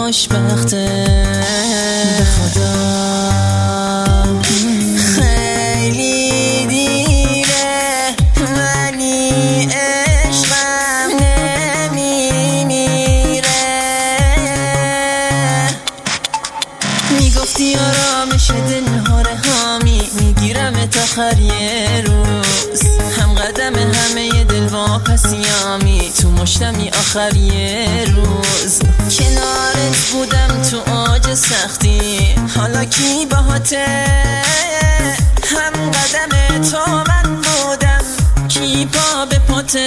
خوشبخته به خدا. خیلی دیره ولی عشقم نمیمیره. میگفتی آرامش دلها رهامی، میگیرم تا آخر یه روز، هم قدم همه دل واپسیامی، تو مشتمی آخر یه روز. کنارت بودم تو آج سختی، حالا کی باهاته؟ هم قدم تو من بودم، کی پا به پاته؟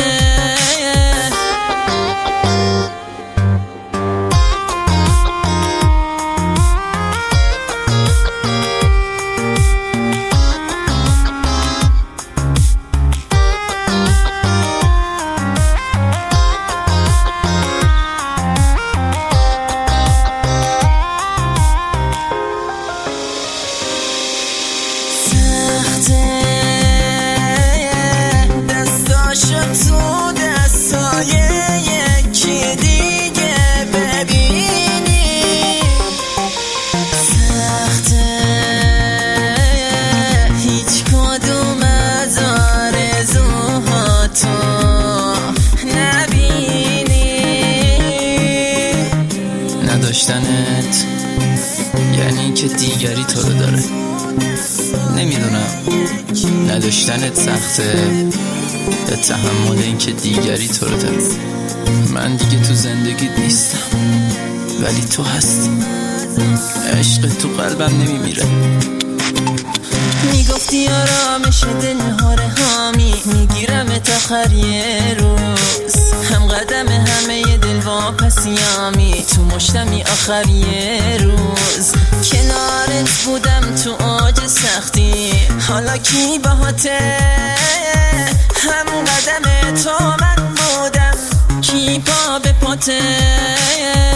دستاشو تو دستای یکی دیگه ببینی سخته، هیچ کدوم از آرزوهاتو نبینی. نداشتنت یعنی که دیگری تو رو داره. نمیدونم نداشتنت سخته به تحمل این که دیگری تو رو داره. من دیگه تو زندگیت نیستم ولی تو هستی. عشق تو قلبم نمیمیره. میگفتی آرامش دلها رهامی، میگیرم تا آخر یه روز، هم قدم همه دل واپسیامی، تو مشتمی آخر یه روز. کنارت بودم تو آج سختی، حالا کی باهاته؟ هم قدم تو من بودم، کی پا به پاته؟